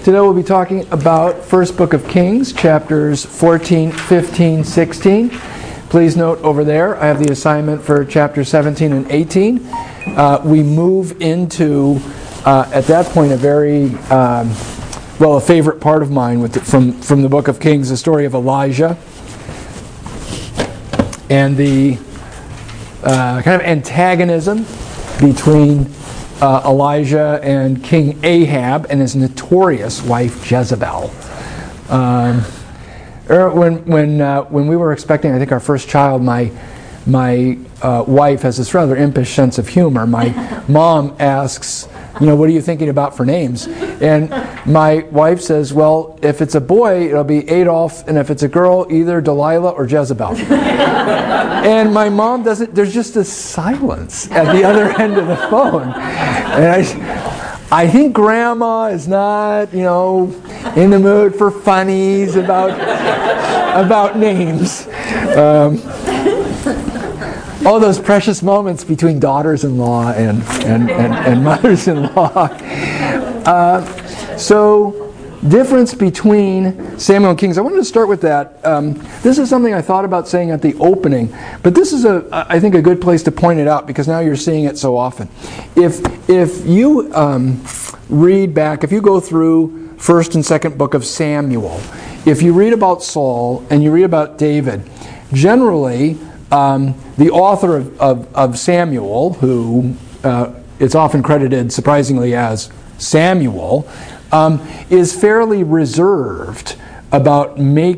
Today we'll be talking about First Book of Kings, chapters 14, 15, 16. Please note over there, I have the assignment for chapters 17 and 18. We move into, at that point, a very, a favorite part of mine from the Book of Kings, the story of Elijah and the kind of antagonism between Elijah and King Ahab and his notorious wife Jezebel. When we were expecting, I think, our first child, my wife has this rather impish sense of humor. My mom asks, what are you thinking about for names? And my wife says, well, if it's a boy, it'll be Adolf, and if it's a girl, either Delilah or Jezebel. And my mom doesn't, there's just a silence at the other end of the phone. And I think Grandma is not, in the mood for funnies about names. All those precious moments between daughters-in-law and mothers-in-law. So, difference between Samuel and Kings. I wanted to start with that. This is something I thought about saying at the opening, but this is I think a good place to point it out because now you're seeing it so often. If you read back, if you go through First and Second Book of Samuel, if you read about Saul and you read about David, generally the author of Samuel, who it's often credited surprisingly as Samuel, is fairly reserved about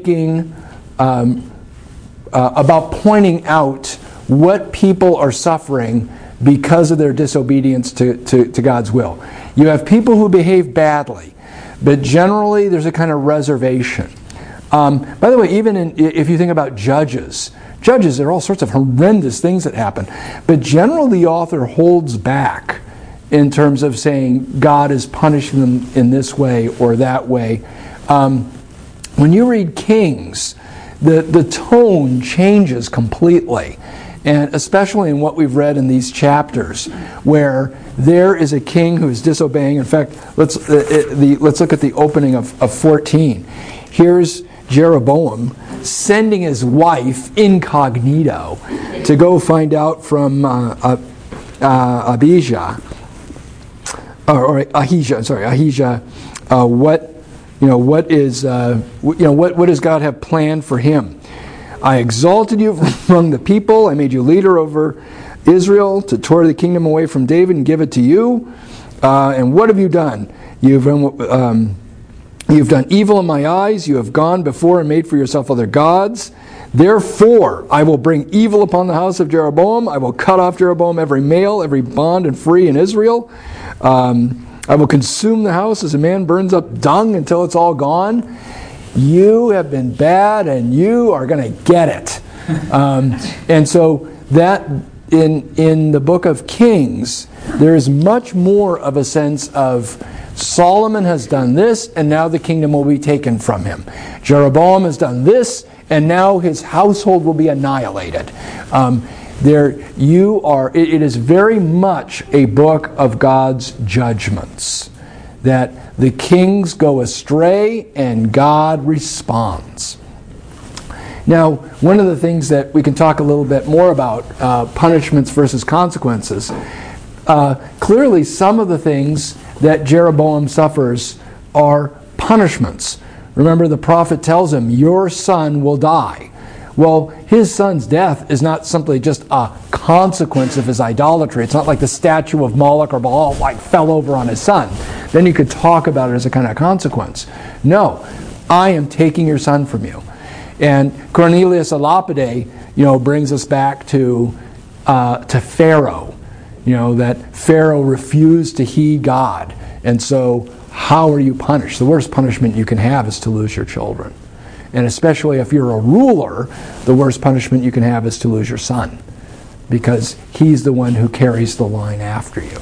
about pointing out what people are suffering because of their disobedience to God's will. You have people who behave badly, but generally there's a kind of reservation. By the way, even if you think about Judges, there are all sorts of horrendous things that happen. But generally the author holds back in terms of saying God is punishing them in this way or that way. When you read Kings, the tone changes completely. And especially in what we've read in these chapters, where there is a king who is disobeying. In fact, let's look at the opening of 14. Here's Jeroboam sending his wife incognito to go find out from Ahijah, what does God have planned for him? I exalted you among the people. I made you leader over Israel to tear the kingdom away from David and give it to you. And what have you done? You've done evil in my eyes. You have gone before and made for yourself other gods. Therefore, I will bring evil upon the house of Jeroboam. I will cut off Jeroboam every male, every bond and free in Israel. I will consume the house as a man burns up dung until it's all gone. You have been bad and you are going to get it. And so that in the book of Kings, there is much more of a sense of Solomon has done this, and now the kingdom will be taken from him. Jeroboam has done this, and now his household will be annihilated. It is very much a book of God's judgments, that the kings go astray and God responds. Now, one of the things that we can talk a little bit more about, punishments versus consequences, clearly some of the things that Jeroboam suffers are punishments. Remember, the prophet tells him, your son will die. Well, his son's death is not simply just a consequence of his idolatry. It's not like the statue of Moloch or Baal fell over on his son. Then you could talk about it as a kind of consequence. No, I am taking your son from you. And Cornelius a Lapide, brings us back to Pharaoh. That Pharaoh refused to heed God. And so, how are you punished? The worst punishment you can have is to lose your children. And especially if you're a ruler, the worst punishment you can have is to lose your son. Because he's the one who carries the line after you.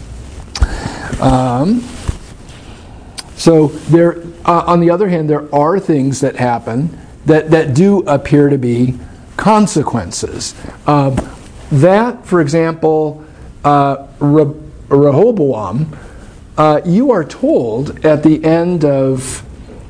So, there, on the other hand, there are things that happen that do appear to be consequences. That, for example, Rehoboam you are told at the end of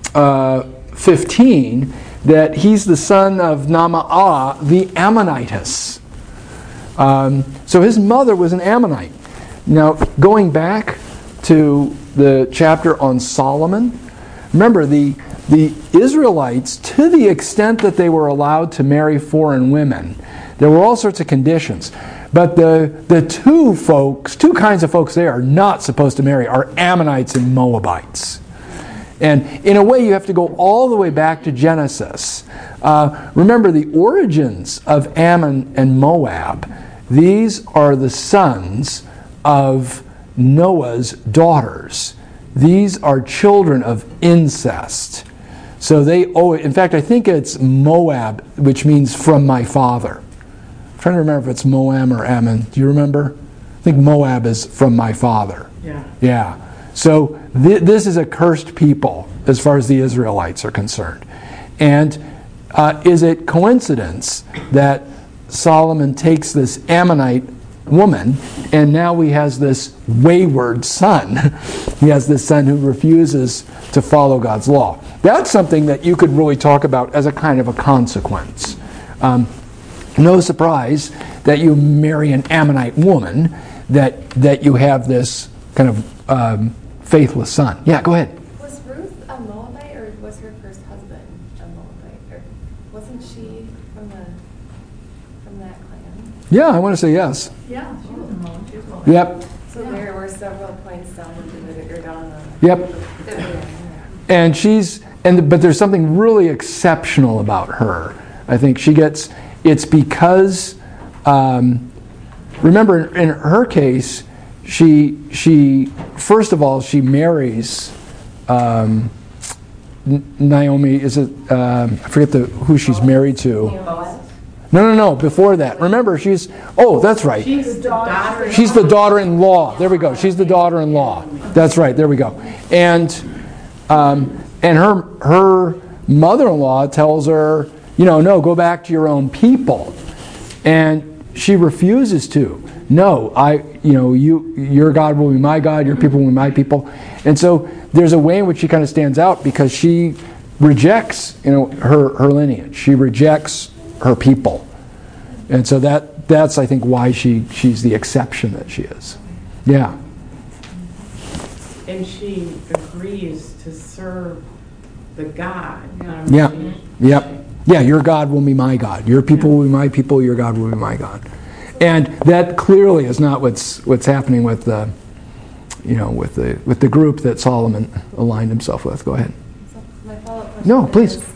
15 that he's the son of Naamah the Ammonitess. So his mother was an Ammonite. Now, going back to the chapter on Solomon, remember the Israelites, to the extent that they were allowed to marry foreign women, there were all sorts of conditions. But the two kinds of folks they are not supposed to marry are Ammonites and Moabites. And in a way, you have to go all the way back to Genesis. Remember, the origins of Ammon and Moab, these are the sons of Noah's daughters. These are children of incest. So they owe it. In fact, I think it's Moab, which means from my father. I'm trying to remember if it's Moam or Ammon. Do you remember? I think Moab is from my father. Yeah. So this is a cursed people as far as the Israelites are concerned. And is it coincidence that Solomon takes this Ammonite woman and now he has this wayward son? He has this son who refuses to follow God's law. That's something that you could really talk about as a kind of a consequence. No surprise that you marry an Ammonite woman, that you have this kind of faithless son. Yeah, go ahead. Was Ruth a Moabite, or was her first husband a Moabite? Or wasn't she from that clan? Yeah, I want to say yes. Yeah, she was a Moabite. She was a Moabite. Yep. So there were several points down the Yep. And but there's something really exceptional about her. I think it's because, remember in her case, she first of all, she marries Naomi, I forget who she's married to. No, before that. Remember, that's right. She's the daughter-in-law. There we go. She's the daughter-in-law. That's right. There we go. And her mother-in-law tells her, no, go back to your own people. And she refuses to. No, your God will be my God, your people will be my people. And so there's a way in which she kind of stands out because she rejects, her lineage. She rejects her people. And so that's I think why she's the exception that she is. Yeah. And she agrees to serve the God. Yeah. Yep. Yeah, your God will be my God. Your people will be my people, your God will be my God. And that clearly is not what's happening with the with the group that Solomon aligned himself with. Go ahead. So my follow-up question No, please. is,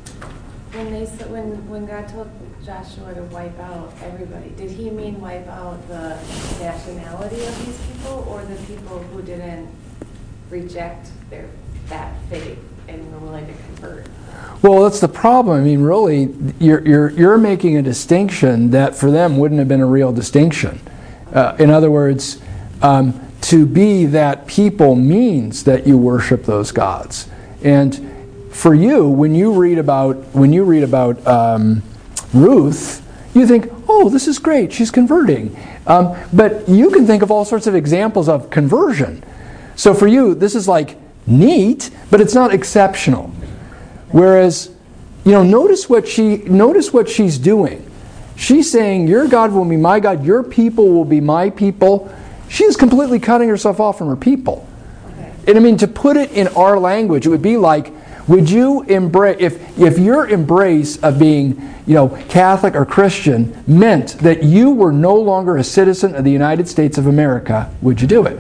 when God told Joshua to wipe out everybody, did he mean wipe out the nationality of these people, or the people who didn't reject that faith and were willing to convert? Well, that's the problem. I mean, really, you're making a distinction that for them wouldn't have been a real distinction. In other words, to be that people means that you worship those gods. And for you, when you read about Ruth, you think, oh, this is great, she's converting. But you can think of all sorts of examples of conversion. So for you, this is like neat, but it's not exceptional. Whereas, notice what she's doing. She's saying, your God will be my God, your people will be my people. She is completely cutting herself off from her people. Okay. And I mean, to put it in our language, it would be like, would you embrace, if your embrace of being, Catholic or Christian meant that you were no longer a citizen of the United States of America, would you do it?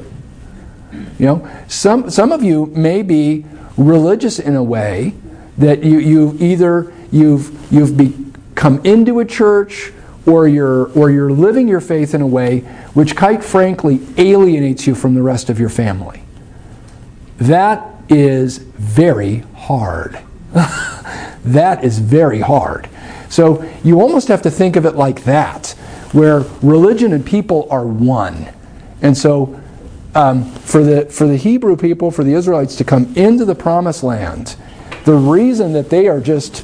Some of you may be religious in a way that you've come into a church, or you're living your faith in a way which, quite frankly, alienates you from the rest of your family. That is very hard. That is very hard. So you almost have to think of it like that, where religion and people are one. And so for the Hebrew people, for the Israelites to come into the Promised Land, the reason that they are just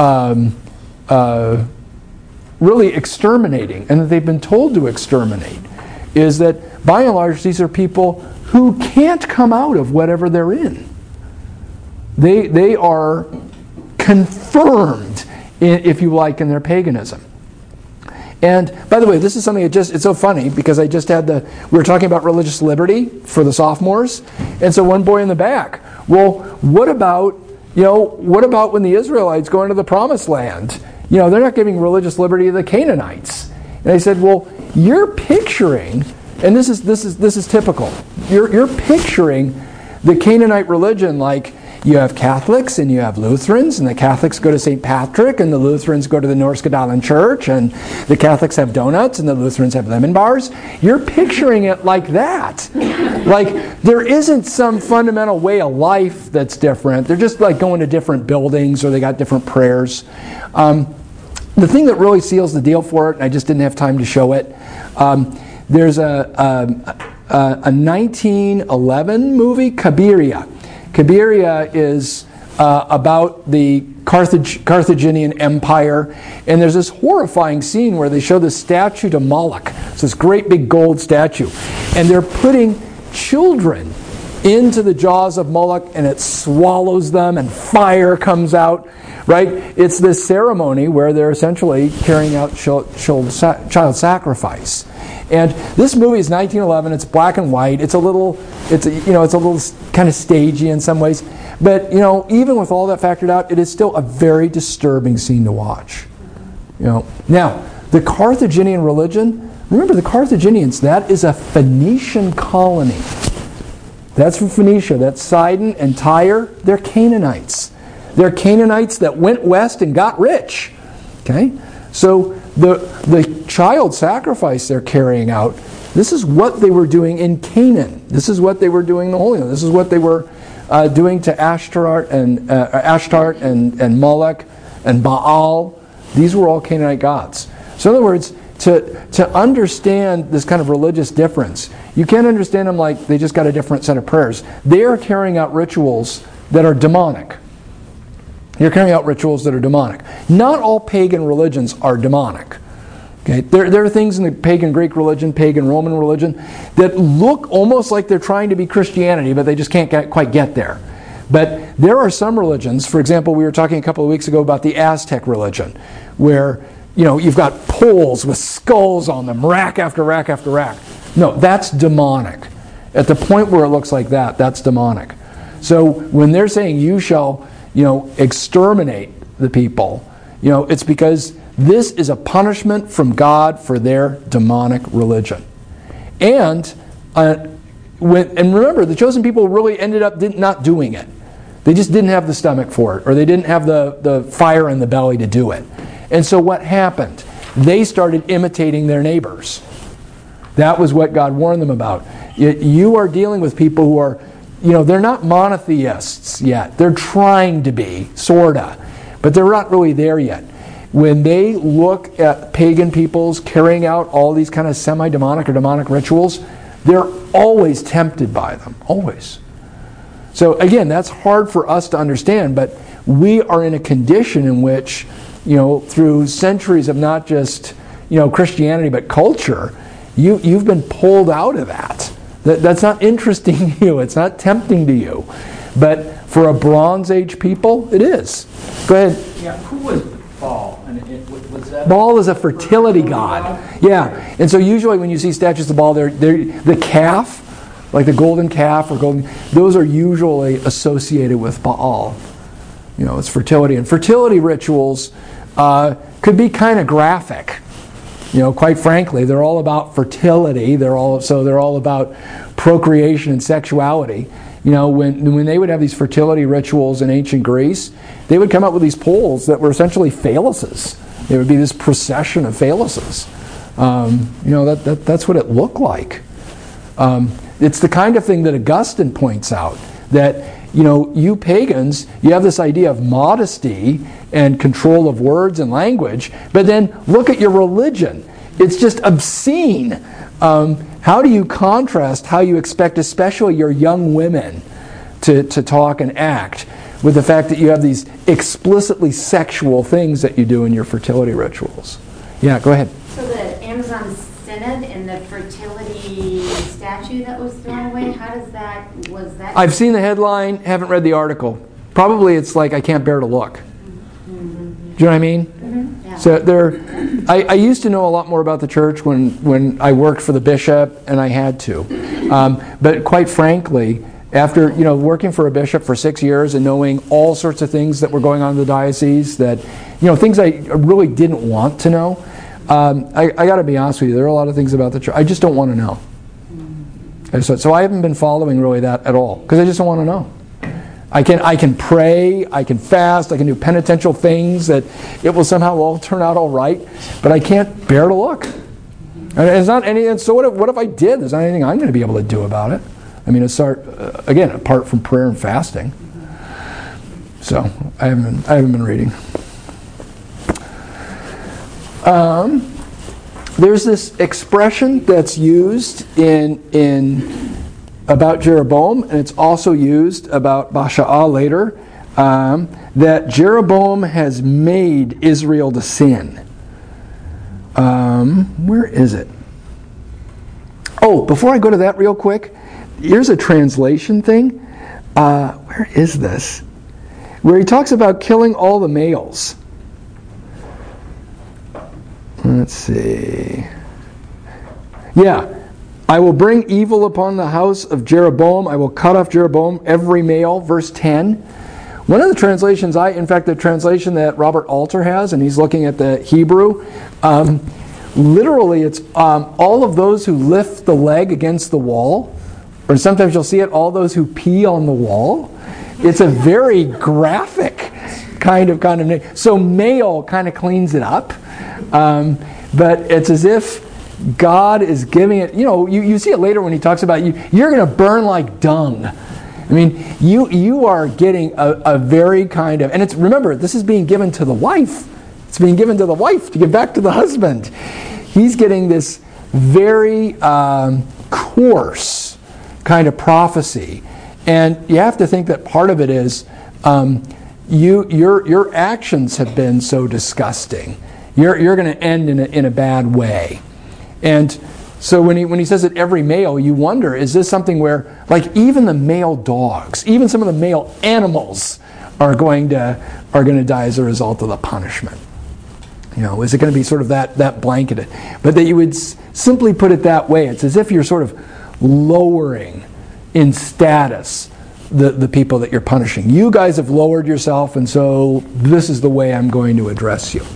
really exterminating, and that they've been told to exterminate, is that by and large these are people who can't come out of whatever they're in. They are confirmed, if you like, in their paganism. And by the way, this is something it's so funny because we were talking about religious liberty for the sophomores, and so one boy in the back, well, what about when the Israelites go into the promised land? They're not giving religious liberty to the Canaanites. And I said, well, you're picturing, and this is typical, you're picturing the Canaanite religion like you have Catholics and you have Lutherans, and the Catholics go to St. Patrick and the Lutherans go to the North Skandalen Church, and the Catholics have donuts and the Lutherans have lemon bars. You're picturing it like that. Like there isn't some fundamental way of life that's different. They're just like going to different buildings or they got different prayers. The thing that really seals the deal for it, and I just didn't have time to show it, there's a 1911 movie, Cabiria. Cabiria is about the Carthaginian Empire, and there's this horrifying scene where they show this statue to Moloch. It's this great big gold statue, and they're putting children into the jaws of Moloch, and it swallows them, and fire comes out. Right? It's this ceremony where they're essentially carrying out child sacrifice. And this movie is 1911. It's black and white. It's a little kind of stagey in some ways. But even with all that factored out, it is still a very disturbing scene to watch. Now, the Carthaginian religion. Remember, the Carthaginians. That is a Phoenician colony. That's from Phoenicia. That's Sidon and Tyre. They're Canaanites. They're Canaanites that went west and got rich. Okay? So the child sacrifice they're carrying out, this is what they were doing in Canaan. This is what they were doing in the Holy Land. This is what they were doing to Ashtart and Moloch and Baal. These were all Canaanite gods. So in other words, to understand this kind of religious difference, you can't understand them like they just got a different set of prayers. They are carrying out rituals that are demonic. You're carrying out rituals that are demonic. Not all pagan religions are demonic. Okay? There are things in the pagan Greek religion, pagan Roman religion, that look almost like they're trying to be Christianity, but they just can't quite get there. But there are some religions, for example, we were talking a couple of weeks ago about the Aztec religion, where you've got poles with skulls on them, rack after rack after rack. No, that's demonic. At the point where it looks like that, that's demonic. So when they're saying you shall exterminate the people, it's because this is a punishment from God for their demonic religion. And remember, the chosen people really ended up not doing it. They just didn't have the stomach for it, or they didn't have the fire in the belly to do it. And so what happened? They started imitating their neighbors. That was what God warned them about. You are dealing with people who are, they're not monotheists yet. They're trying to be, sorta, but they're not really there yet. When they look at pagan peoples carrying out all these kind of semi-demonic or demonic rituals, they're always tempted by them, always. So again, that's hard for us to understand, but we are in a condition in which, through centuries of not just, Christianity, but culture, you've been pulled out of that. That's not interesting to you. It's not tempting to you. But for a Bronze Age people, it is. Go ahead. Yeah, who was Baal? Was that Baal is a fertility god. Yeah, and so usually when you see statues of Baal, they're the calf, like the golden calf or golden. Those are usually associated with Baal. It's fertility, and fertility rituals could be kind of graphic. Quite frankly, they're all about fertility. They're all about procreation and sexuality. When they would have these fertility rituals in ancient Greece, they would come up with these poles that were essentially phalluses. There would be this procession of phalluses. That's what it looked like. It's the kind of thing that Augustine points out, that you pagans, you have this idea of modesty and control of words and language, but then look at your religion. It's just obscene. How do you contrast how you expect, especially your young women, to talk and act with the fact that you have these explicitly sexual things that you do in your fertility rituals? Yeah, go ahead. So the Amazon synod and the fertility statue that was thrown away? How does that, was that? I've seen the headline, haven't read the article. Probably it's like I can't bear to look. Do you know what I mean? Yeah. So I used to know a lot more about the church when I worked for the bishop, and I had to. But quite frankly, after working for a bishop for 6 years and knowing all sorts of things that were going on in the diocese, that things I really didn't want to know, I got to be honest with you, there are a lot of things about the church I just don't want to know. So I haven't been following really that at all, because I just don't want to know. I can pray, I can fast, I can do penitential things that it will somehow all turn out all right, but I can't bear to look. And it's not any. And so what if I did? There's not anything I'm going to be able to do about it. I mean, again, apart from prayer and fasting. So I haven't been reading. There's this expression that's used in about Jeroboam, and it's also used about Baasha later, that Jeroboam has made Israel to sin. Where is it? Oh, before I go to that real quick, here's a translation thing. Where is this? Where he talks about killing all the males. Let's see. Yeah. I will bring evil upon the house of Jeroboam. I will cut off Jeroboam, every male. Verse 10. One of the translations, the translation that Robert Alter has, and he's looking at the Hebrew, literally it's all of those who lift the leg against the wall, or sometimes you'll see it, all those who pee on the wall. It's a very graphic kind of condemnation. So male kind of cleans it up, but it's as if God is giving it, you see it later when he talks about you're going to burn like dung. I mean, you are getting a very kind of, and remember, this is being given to the wife. It's being given to the wife to give back to the husband. He's getting this very coarse kind of prophecy. And you have to think that part of it is your actions have been so disgusting. You're going to end in a bad way. And so when he says it every male, you wonder, is this something where, like, even the male dogs, even some of the male animals are going to die as a result of the punishment? Is it going to be sort of that blanketed? But that you would simply put it that way. It's as if you're sort of lowering in status the people that you're punishing. You guys have lowered yourself, and so this is the way I'm going to address you.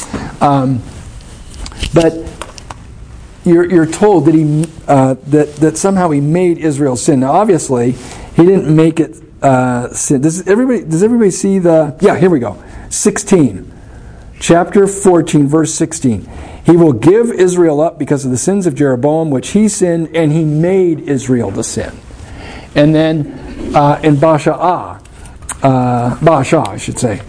But you're told that that somehow he made Israel sin. Now, obviously, he didn't make it sin. Does everybody see the? Yeah, here we go. 16, chapter 14, verse 16. He will give Israel up because of the sins of Jeroboam, which he sinned, and he made Israel to sin. And then in Baasha, I should say.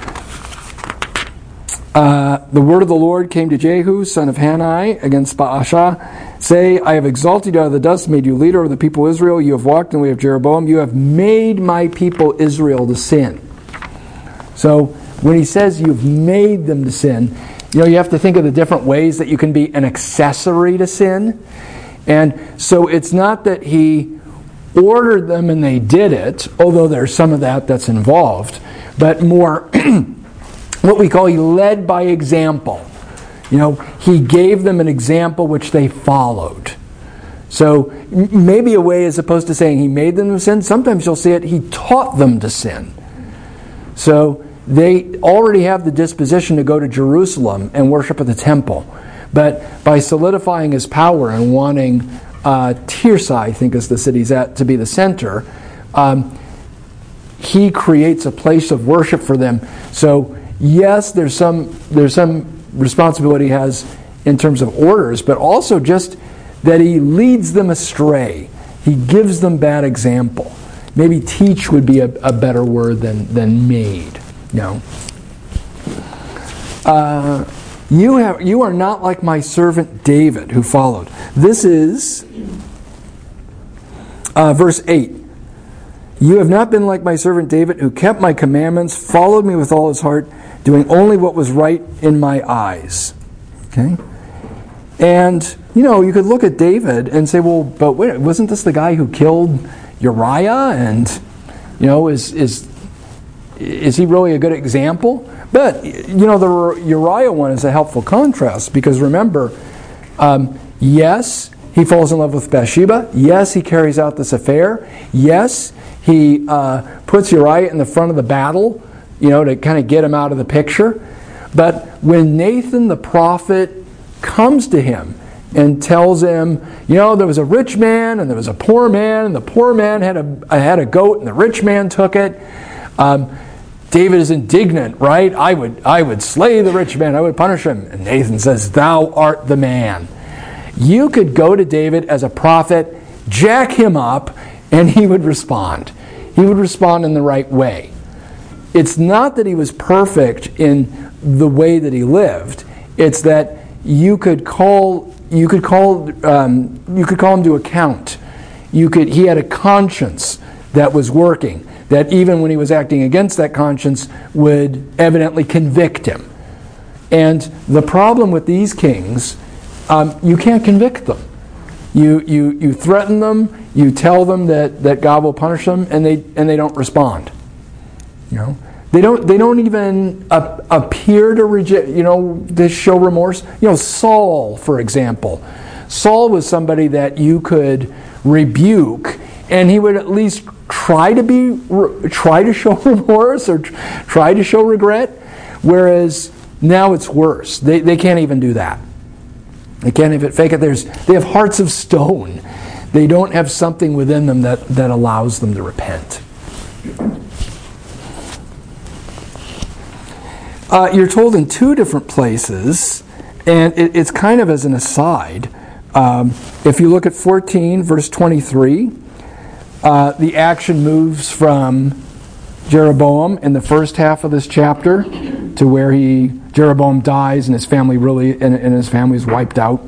The word of the Lord came to Jehu, son of Hanani, against Baasha. Say, I have exalted you out of the dust, made you leader of the people of Israel. You have walked in the way of Jeroboam. You have made my people Israel to sin. So when he says you've made them to sin, you have to think of the different ways that you can be an accessory to sin. And so it's not that he ordered them and they did it, although there's some of that's involved, but more what we call he led by example. He gave them an example which they followed. So maybe a way, as opposed to saying he made them to sin, sometimes you'll see it, he taught them to sin. So they already have the disposition to go to Jerusalem and worship at the temple. But by solidifying his power and wanting Tirzah, I think is the city's at, to be the center, he creates a place of worship for them. So yes, there's some responsibility he has in terms of orders, but also just that he leads them astray. He gives them bad example. Maybe teach would be a better word than made. You are not like my servant David, who followed. This is verse 8. You have not been like my servant David, who kept my commandments, followed me with all his heart, doing only what was right in my eyes. Okay? And, you could look at David and say, well, but wait, wasn't this the guy who killed Uriah? And, is he really a good example? But, the Uriah one is a helpful contrast because remember, yes, he falls in love with Bathsheba. Yes, he carries out this affair. Yes, he puts Uriah in the front of the battle, to kind of get him out of the picture. But when Nathan the prophet comes to him and tells him, there was a rich man and there was a poor man, and the poor man had a goat and the rich man took it. David is indignant, right? I would slay the rich man. I would punish him. And Nathan says, "Thou art the man." You could go to David as a prophet, jack him up, and he would respond. He would respond in the right way. It's not that he was perfect in the way that he lived. It's that you could call him to account. He had a conscience that was working, that even when he was acting against that conscience would evidently convict him. And the problem with these kings, you can't convict them. You threaten them, you tell them that God will punish them, and they don't respond. They don't even appear to reject, to show remorse. Saul, for example. Saul was somebody that you could rebuke, and he would at least try to show remorse or try to show regret. Whereas now it's worse. They can't even do that. They can't even fake it. They have hearts of stone. They don't have something within them that allows them to repent. You're told in two different places, and it's kind of as an aside. If you look at 14, verse 23, the action moves from Jeroboam in the first half of this chapter to where Jeroboam dies and his family is wiped out.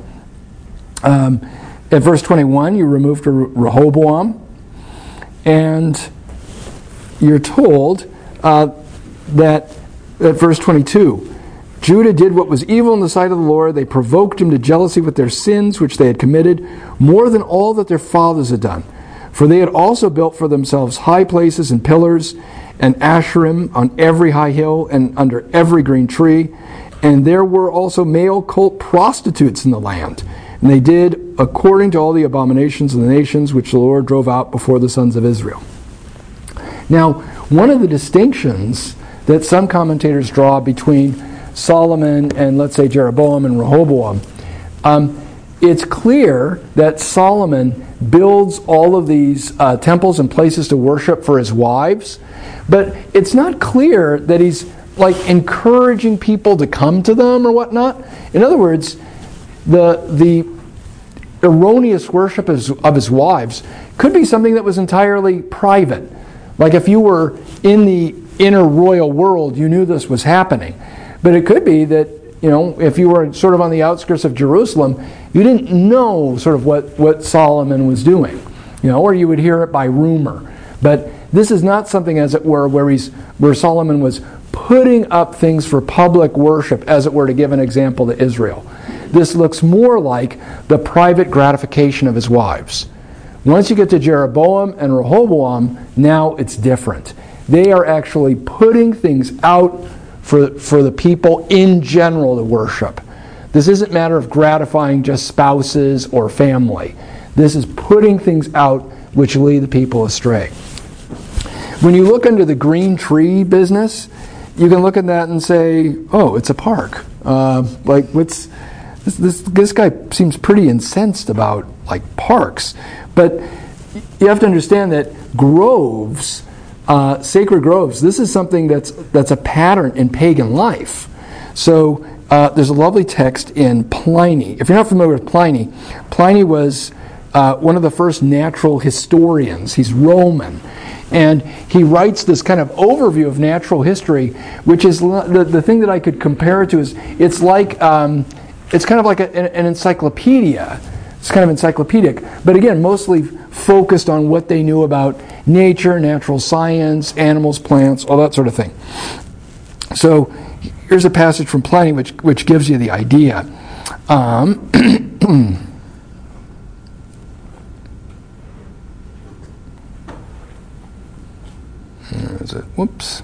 At verse 21, you remove to Rehoboam, and you're told that at verse 22, Judah did what was evil in the sight of the Lord. They provoked him to jealousy with their sins, which they had committed, more than all that their fathers had done. For they had also built for themselves high places and pillars and Asherim on every high hill and under every green tree. And there were also male cult prostitutes in the land. And they did according to all the abominations of the nations which the Lord drove out before the sons of Israel. Now, one of the distinctions that some commentators draw between Solomon and, let's say, Jeroboam and Rehoboam, it's clear that Solomon builds all of these temples and places to worship for his wives, but it's not clear that he's encouraging people to come to them or whatnot. In other words, the erroneous worship of his wives could be something that was entirely private. Like if you were in the inner royal world, you knew this was happening. But it could be that, if you were sort of on the outskirts of Jerusalem, you didn't know sort of what Solomon was doing, or you would hear it by rumor. But this is not something, as it were, where Solomon was putting up things for public worship, as it were, to give an example to Israel. This looks more like the private gratification of his wives. Once you get to Jeroboam and Rehoboam, now it's different. They are actually putting things out for the people in general to worship. This isn't a matter of gratifying just spouses or family. This is putting things out which lead the people astray. When you look into the green tree business, you can look at that and say, oh, it's a park. This guy seems pretty incensed about parks. But you have to understand that groves, sacred groves, this is something that's a pattern in pagan life. So there's a lovely text in Pliny. If you're not familiar with Pliny, Pliny was one of the first natural historians. He's Roman. And he writes this kind of overview of natural history, which is the thing that I could compare it to is it's kind of like an encyclopedia. It's kind of encyclopedic, but again, mostly focused on what they knew about nature, natural science, animals, plants, all that sort of thing. So here's a passage from Pliny which gives you the idea. Where is it? Whoops.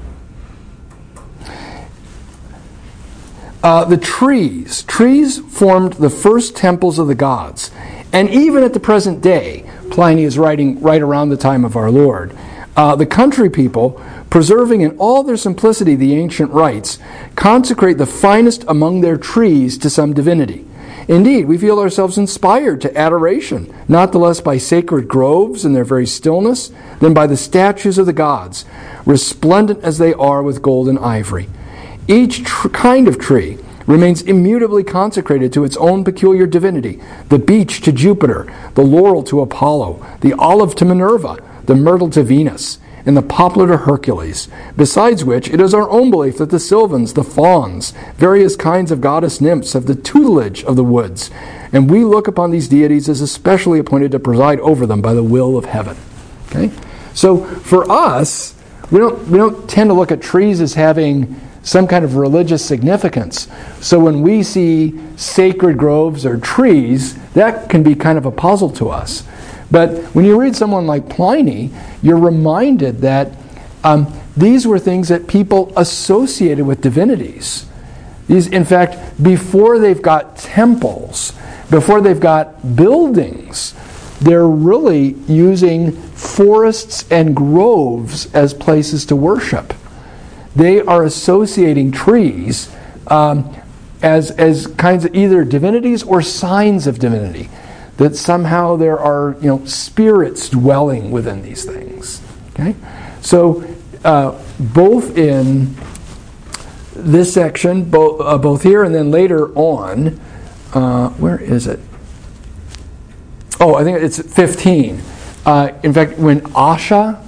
The trees. Trees formed the first temples of the gods. And even at the present day, Pliny is writing right around the time of our Lord, the country people, preserving in all their simplicity the ancient rites, consecrate the finest among their trees to some divinity. Indeed, we feel ourselves inspired to adoration, not the less by sacred groves in their very stillness than by the statues of the gods, resplendent as they are with gold and ivory. Each kind of tree remains immutably consecrated to its own peculiar divinity, the beech to Jupiter, the laurel to Apollo, the olive to Minerva, the myrtle to Venus, and the poplar to Hercules. Besides which, it is our own belief that the sylvans, the fauns, various kinds of goddess nymphs have the tutelage of the woods, and we look upon these deities as especially appointed to preside over them by the will of heaven. Okay? So for us, we don't tend to look at trees as having some kind of religious significance. So when we see sacred groves or trees, that can be kind of a puzzle to us. But when you read someone like Pliny, you're reminded that these were things that people associated with divinities. These, in fact, before they've got temples, before they've got buildings, they're really using forests and groves as places to worship. They are associating trees as kinds of either divinities or signs of divinity. That somehow there are spirits dwelling within these things. Okay, so both in this section, both here and then later on, where is it? Oh, I think it's 15. In fact, when Asa,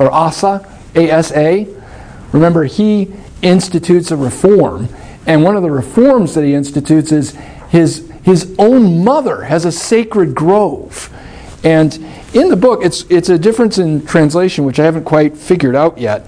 A-S-A, remember he institutes a reform, and one of the reforms that he institutes is his own mother has a sacred grove. And in the book, it's a difference in translation, which I haven't quite figured out yet.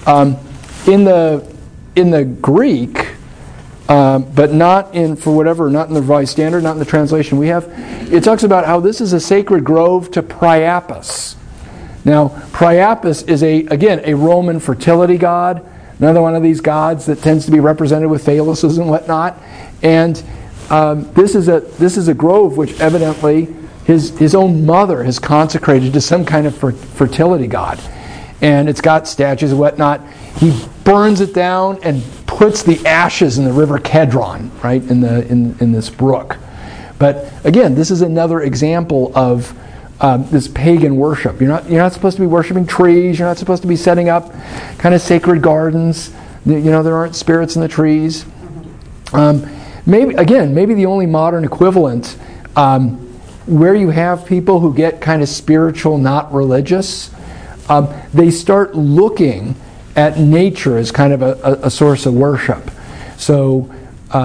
In the Greek, but not in the Revised Standard, not in the translation we have, it talks about how this is a sacred grove to Priapus. Now, Priapus is a Roman fertility god, another one of these gods that tends to be represented with phalluses and whatnot. And this is a grove which evidently his own mother has consecrated to some kind of fertility god, and it's got statues and whatnot. He burns it down and puts the ashes in the river Kedron, right in this brook. But again, this is another example of this pagan worship. You're not supposed to be worshiping trees. You're not supposed to be setting up kind of sacred gardens. There aren't spirits in the trees. Maybe the only modern equivalent where you have people who get kind of spiritual, not religious, they start looking at nature as kind of a source of worship. So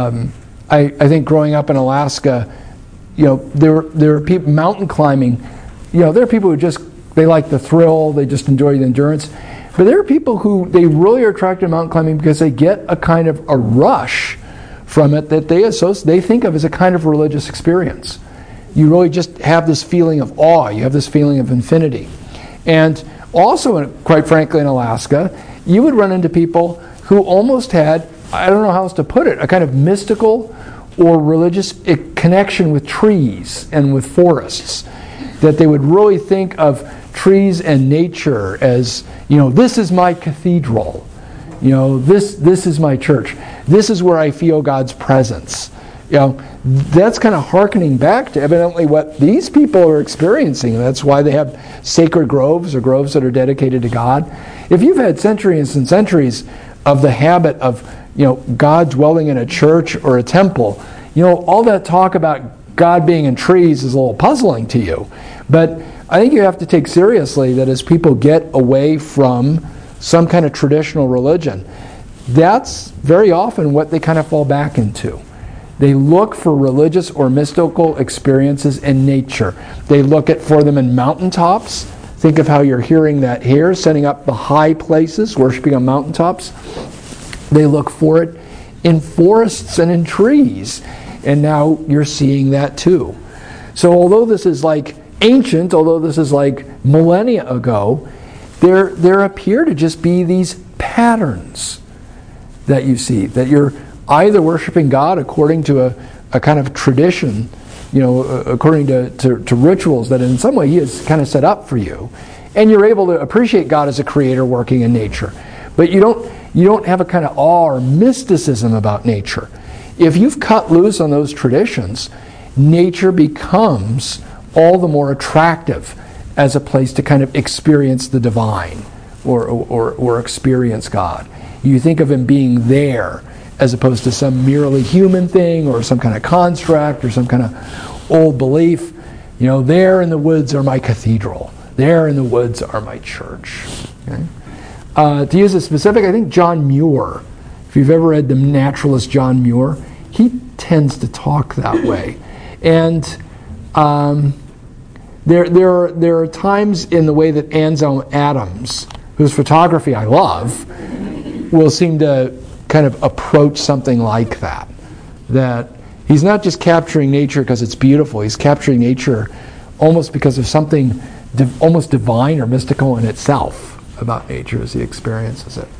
I think growing up in Alaska, there are people mountain climbing. There are people who they like the thrill, they just enjoy the endurance. But there are people who they really are attracted to mountain climbing because they get a kind of a rush from it that they think of as a kind of religious experience. You really just have this feeling of awe. You have this feeling of infinity. And also, quite frankly, in Alaska, you would run into people who almost had, I don't know how else to put it, a kind of mystical or religious connection with trees and with forests. That they would really think of trees and nature as, this is my cathedral. This is my church. This is where I feel God's presence. That's kind of hearkening back to evidently what these people are experiencing. That's why they have sacred groves or groves that are dedicated to God. If you've had centuries and centuries of the habit of, God dwelling in a church or a temple, all that talk about God being in trees is a little puzzling to you. But I think you have to take seriously that as people get away from some kind of traditional religion, that's very often what they kind of fall back into. They look for religious or mystical experiences in nature. They look for them in mountaintops. Think of how you're hearing that here, setting up the high places, worshiping on mountaintops. They look for it in forests and in trees. And now you're seeing that too. So although this is like ancient, although this is like millennia ago, there appear to just be these patterns that you see, that you're either worshiping God according to a kind of tradition, according to rituals that in some way He has kind of set up for you, and you're able to appreciate God as a creator working in nature. But you don't have a kind of awe or mysticism about nature. If you've cut loose on those traditions, nature becomes all the more attractive as a place to kind of experience the divine or experience God. You think of Him being there as opposed to some merely human thing or some kind of construct or some kind of old belief. There in the woods are my cathedral. There in the woods are my church. Okay? To use a specific, I think John Muir, if you've ever read the naturalist John Muir, he tends to talk that way. And there are times in the way that Anselm Adams, whose photography I love, will seem to kind of approach something like that. That he's not just capturing nature because it's beautiful, he's capturing nature almost because of something almost divine or mystical in itself about nature as he experiences it.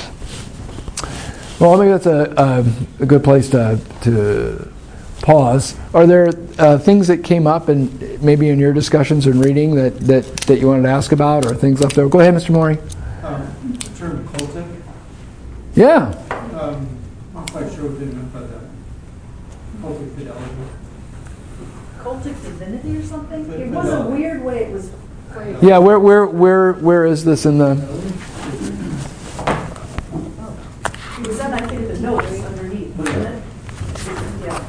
Well, maybe that's a good place to pause. Are there things that came up and maybe in your discussions and reading that you wanted to ask about, or things up there? Go ahead, Mr. Morey. The term cultic. Yeah. I'm not quite sure what it meant by that. Cultic fidelity. Cultic divinity or something? It was a weird way it was phrased. Yeah, where is this in the... It was done, I think, in the notes underneath, wasn't it? Yeah.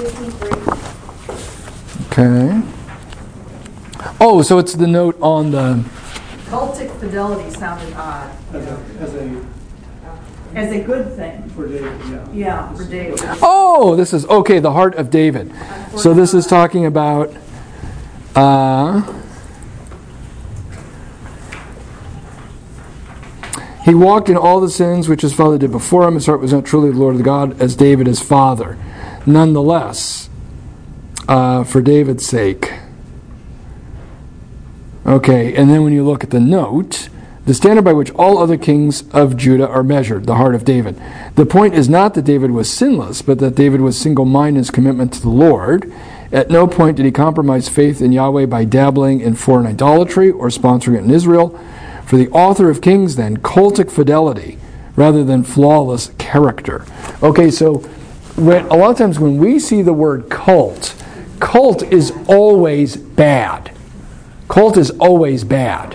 15th grade. Okay. Oh, so it's the note on the... Cultic fidelity sounded odd. As a good thing. For David, yeah. Yeah, for David. Oh, this is, okay, the heart of David. So this is talking about... he walked in all the sins which his father did before him. His heart was not truly the Lord of God, as David his father. Nonetheless, for David's sake. Okay, and then when you look at the note, the standard by which all other kings of Judah are measured, the heart of David. The point is not that David was sinless, but that David was single-minded in his commitment to the Lord. At no point did he compromise faith in Yahweh by dabbling in foreign idolatry or sponsoring it in Israel. For the author of Kings, then, cultic fidelity rather than flawless character. Okay, so a lot of times when we see the word cult is always bad. Cult is always bad.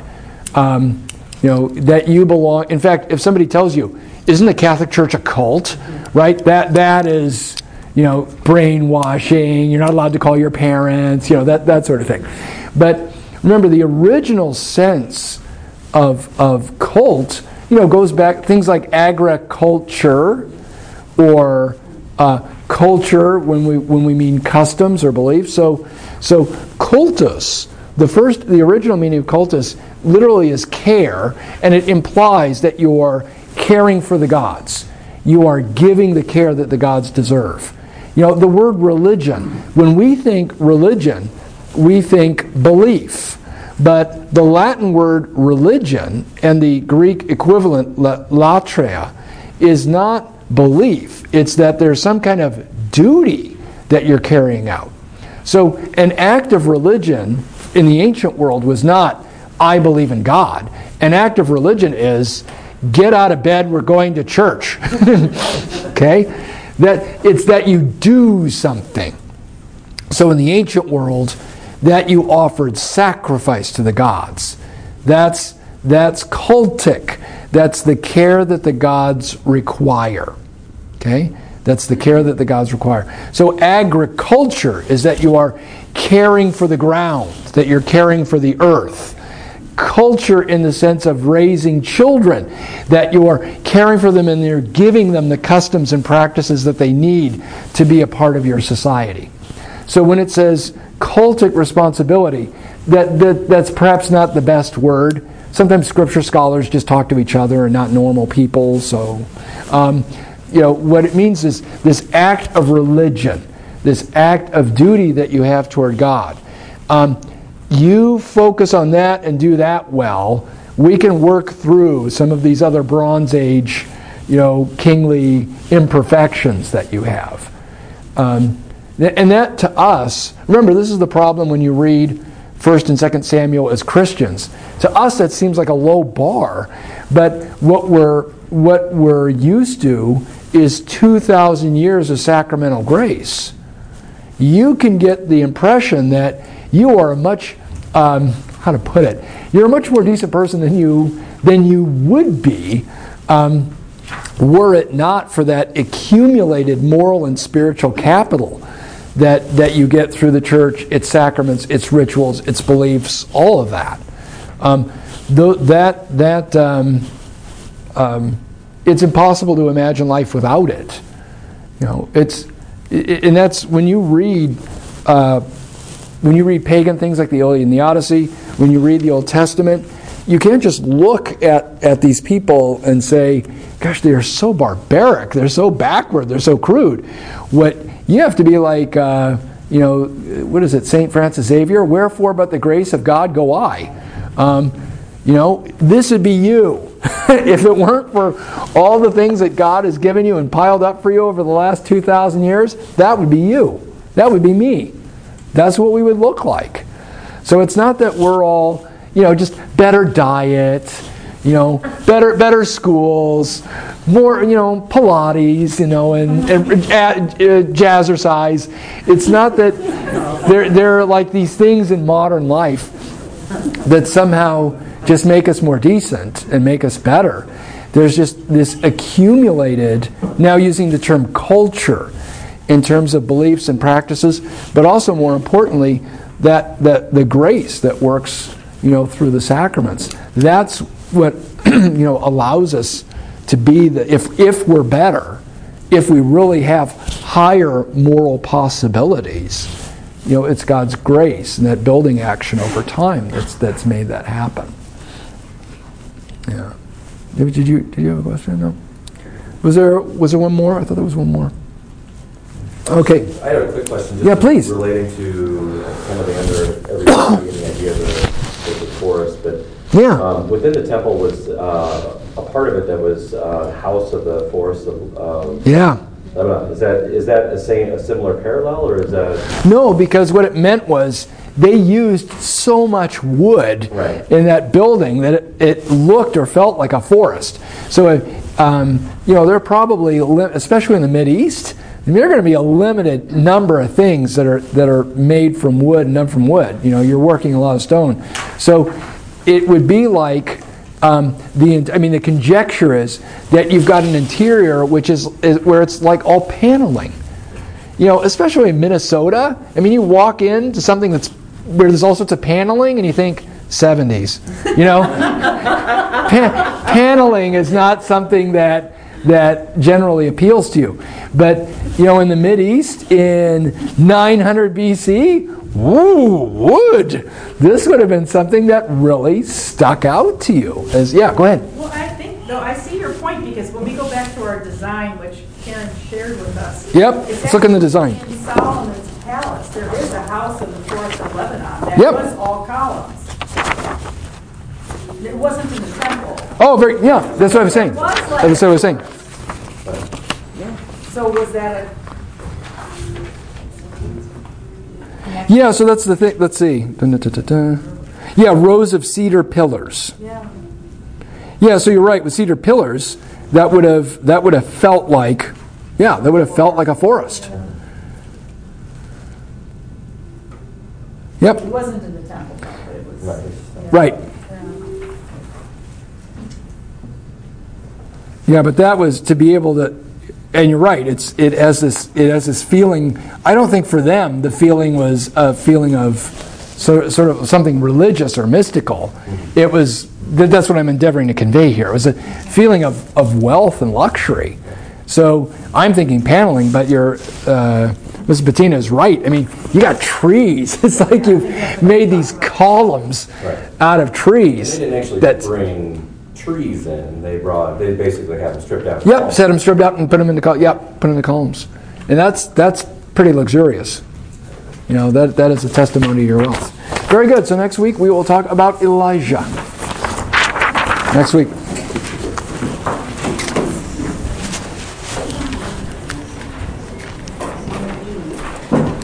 That you belong. In fact, if somebody tells you, "Isn't the Catholic Church a cult?" Right? That is, brainwashing. You're not allowed to call your parents. That sort of thing. But remember, the original sense of cult, goes back things like agriculture or culture when we mean customs or beliefs. So cultus. The original meaning of cultus literally is care, and it implies that you're caring for the gods. You are giving the care that the gods deserve. The word religion, when we think religion, we think belief. But the Latin word religion and the Greek equivalent latria is not belief. It's that there's some kind of duty that you're carrying out. So an act of religion in the ancient world was not, I believe in God. An act of religion is, get out of bed, we're going to church. Okay? It's that you do something. So in the ancient world, that you offered sacrifice to the gods. That's cultic. That's the care that the gods require. Okay? That's the care that the gods require. So agriculture is that you are caring for the ground, that you're caring for the earth. Culture in the sense of raising children, that you are caring for them and you're giving them the customs and practices that they need to be a part of your society. So when it says cultic responsibility, that's perhaps not the best word. Sometimes scripture scholars just talk to each other and not normal people. So, what it means is this act of religion, this act of duty that you have toward God. You focus on that and do that well, we can work through some of these other Bronze Age, kingly imperfections that you have. And that to us, remember, this is the problem when you read 1 and 2 Samuel as Christians. To us, that seems like a low bar, but what we're used to is 2,000 years of sacramental grace. You can get the impression that you are a much, you're a much more decent person than you would be were it not for that accumulated moral and spiritual capital that you get through the church, its sacraments, its rituals, its beliefs, all of that. It's impossible to imagine life without it. And that's when you read pagan things like the Iliad and the Odyssey, when you read the Old Testament, you can't just look at these people and say, gosh, they are so barbaric, they're so backward, they're so crude. What you have to be like, what is it, St. Francis Xavier? Wherefore but the grace of God go I. This would be you. If it weren't for all the things that God has given you and piled up for you over the last 2,000 years, that would be you. That would be me. That's what we would look like. So it's not that we're all, just better diet, better schools, more, Pilates, and jazzercise. It's not that there are like these things in modern life that somehow just make us more decent and make us better. There's just this accumulated, now using the term culture in terms of beliefs and practices, but also more importantly, that the grace that works, through the sacraments. That's what allows us to be if we're better, if we really have higher moral possibilities, it's God's grace and that building action over time that's made that happen. Yeah. Did you have a question? No. Was there one more? I thought there was one more. Okay. I have a quick question. Yeah, please. Relating to kind of the idea of the forest, but within the temple was a part of it that was House of the Forest of. Yeah. I don't know. Is that a similar parallel, or is that? No, because what it meant was they used so much wood in that building that it looked or felt like a forest. So, there are probably, especially in the Mideast, there are going to be a limited number of things that are made from wood and done from wood. You're working a lot of stone, so it would be like. The conjecture is that you've got an interior which is where it's like all paneling. Especially in Minnesota. You walk into something where there's all sorts of paneling and you think 70s. Paneling is not something that generally appeals to you. But in the Mideast in 900 BC, wood. This would have been something that really stuck out to you. Go ahead. Well, I think, though, I see your point, because when we go back to our design, which Karen shared with us. Yep, let's look in the design. In Solomon's palace, there is a house of the Forest of Lebanon. That was all columns. It wasn't in the temple. Oh, that's what I was saying. That's what I was saying. So was that a... Yeah, so that's the thing. Let's see. Yeah, rows of cedar pillars. Yeah, so you're right. With cedar pillars, that would have felt like, a forest. Yep. It wasn't in the temple, but it was. Right. Yeah, but that was to be able to. And you're right. It has this feeling. I don't think for them the feeling was a feeling of sort of something religious or mystical. It was that's what I'm endeavoring to convey here. It was a feeling of wealth and luxury. So I'm thinking paneling, but Mrs. Bettina is right. You got trees. It's like you've made these columns out of trees. They didn't actually bring trees in. They basically had them stripped out. Yep, set them stripped out and put them in the columns. And that's pretty luxurious. That is a testimony to your wealth. Very good. So next week we will talk about Elijah. Next week.